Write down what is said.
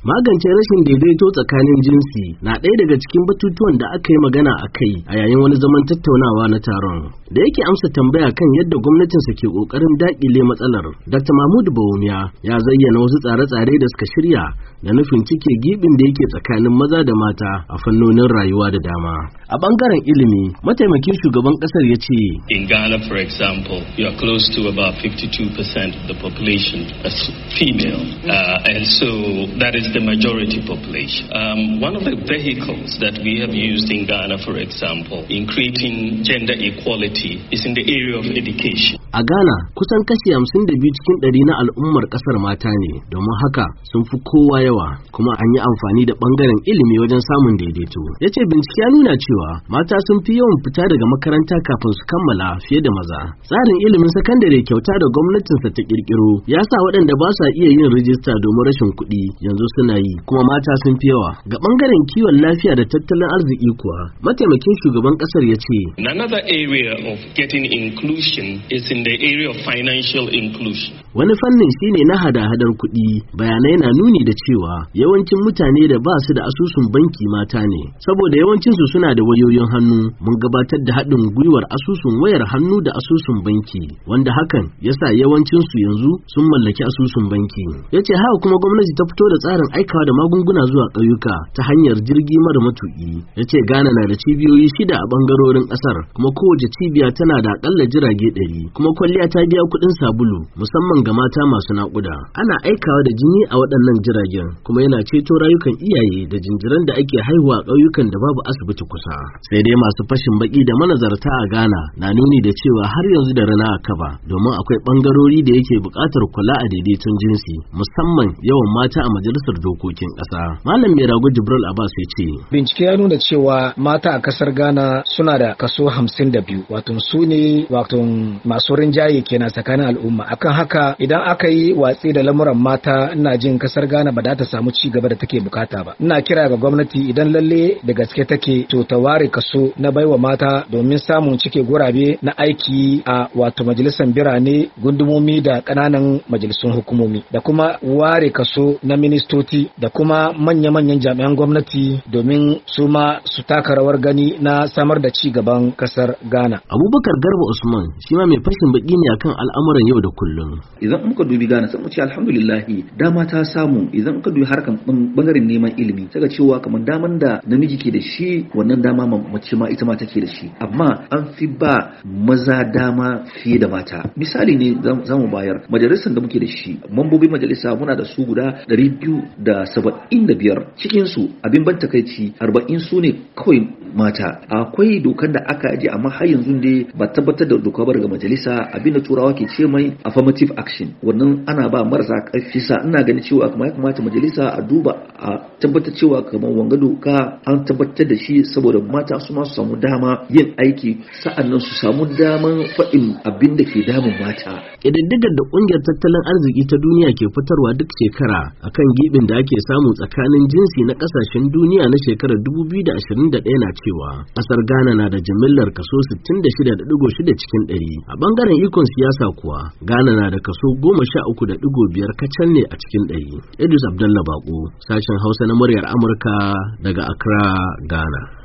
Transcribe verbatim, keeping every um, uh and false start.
Magance rashin daidaito tsakanin jinsi na ɗaya daga cikin batutuwan da aka yi magana a kai a yayin wani zaman tattaunawa na taron. Da yake amsa tambaya kan yadda gwamnatinsa ke ƙoƙarin daƙile matsalar, Dakta Mahmud Bawumia ya zayyana wasu tsare-tsare da suka shirya da nufin cike gibin da yake tsakanin maza da mata a fannonin rayuwa da dama. A ɓangaren ilimi, mataimakin shugaban ƙasar ya ce, In Ghana, for example, you are close to about fifty-two percent of the population as female, uh, and so that is the majority population. Um, one of the vehicles that we have used in Ghana, for example, in creating gender equality is in the area of education. A Ghana, kusan kashi hamsin da biyu cikin ɗari na al'ummar ƙasar mata ne, domin haka sun fi kowa yawa, kuma an yi amfani da ɓangaren ilimi wajen samun daidaito. Ya ce bincike ya nuna cewa mata sun fi yawan fita daga makaranta kafin su kammala fiye da maza. Tsarin ilimin sakandare kyauta da gwamnatinsa ta ƙirƙiro ya sa waɗanda ba sa iya yin rijista domin rashin kuɗi yanzu suna yi, kuma mata sun fi yawa. Ga ɓangaren kiwon lafiya da tattalin arziki kuwa, mataimakin shugaban ƙasar ya ce, Another area of getting inclusion is in the area of financial inclusion. Wani fannin shine na hada-hadar kuɗi. Bayanai na nuni da cewa yawancin mutane da ba su da asusun banki mata ne, saboda yawancinsu suna da wayoyin hannu. Mun gabatar da haɗin gwiwar asusun wayar hannu da asusun banki, wanda hakan ya sa yawancinsu yanzu sun mallaki asusun banki. Ya ce haka kuma gwamnati ta fito da tsarin aikawa da magunguna zuwa ƙauyuka ta hanyar jirgi mara matuƙi. Ya ce Ghana na da cibiyoyi shida a ɓangarorin ƙasar, kuma kowace cibiya tana da aƙalla jirage ɗari, kuma kwalliya ta biya kuɗin sabulu musamman ga mata masu naƙuda. Ana aikawa da jini a waɗannan jiragen, kuma yana ceto rayukan iyaye da jinjiran da ake haihuwa a ƙauyukan da babu asibiti kusa. Sai dai masu fashin baki da manazarta a Ghana na nuni da cewa har yanzu da rana a kaba, domin akwai ɓangarori da yake buƙatar kula a daidaiton jinsi, musamman yawan mata a majalisar dokokin ƙasa. Malam Merago Jibril Abbas ya ce, Bincike ya nuna cewa mata a ƙasar Ghana suna da kaso hamsin da biyu, wato su ne wato masu rinjaye kenan tsakanin al'umma. Akan haka idan aka yi watsi da lamuran mata, ina jin ƙasar Ghana ba za ta samu ci gaba da take bukata ba. Ina kira ga gwamnati idan lalle da gaske take to ta ware kaso na baiwa mata domin samun cike gurabe na aiki a wato majalisar birane, gundumomi da ƙananan majalisun hukumomi, da kuma ware kaso na ministoci da kuma manya-manyan jami'an gwamnati domin su ma su taka rawar gani na samar da ci gaban ƙasar Ghana. Abubakar Garba Usman shi ma mai fashin baki ne akan al'amuran yau da kullum. Idan muka dubi Ghana sai mu ce alhamdulillah dama ta samu. Idan muka dubi harkan bangaren neman ilimi saka cewa kamar daman da namiji ke da shi, wannan dama mace ma ita ma take da shi, amma an fi ba maza dama fiye da mata. Misali ne za mu bayar majalisar da muke da shi, mambobin majalisa muna da su guda ɗari biyu da saba'in da biyar, cikin su abin ban takaici arba'in su ne kawai mata. Akwai dokar da aka aje amma har yanzu dai ba tabbatar da doka ba daga majalisa, abinda turawa ke ce mai affirmative action. Wannan ana ba marasa ƙarfi sa ina ganin cewa kuma ya kamata majalisa a duba a tabbatar cewa kamar wanga doka an tabbatar da shi, saboda mata su ma su samu dama yin aiki, sa'annan su samu daman faɗin abin da ke damun mata. Ƙididdigar da ƙungiyar tattalin arziki ta duniya ke fitarwa duk shekara akan gibin da ake samu tsakanin jinsi na ƙasashen duniya na shekarar dubu biyu da ashirin da ɗaya na cewa ƙasar Ghana na da jimillar kaso sittin da shida da ɗigo shida cikin ɗari. A ɓangaren ikon siyasa kuwa Ghana na da kaso goma sha uku da ɗigo biyar kacal ne a cikin ɗari. Idris Abdallah Bako, sashen Hausa na muryar Amurka daga Accra, Ghana.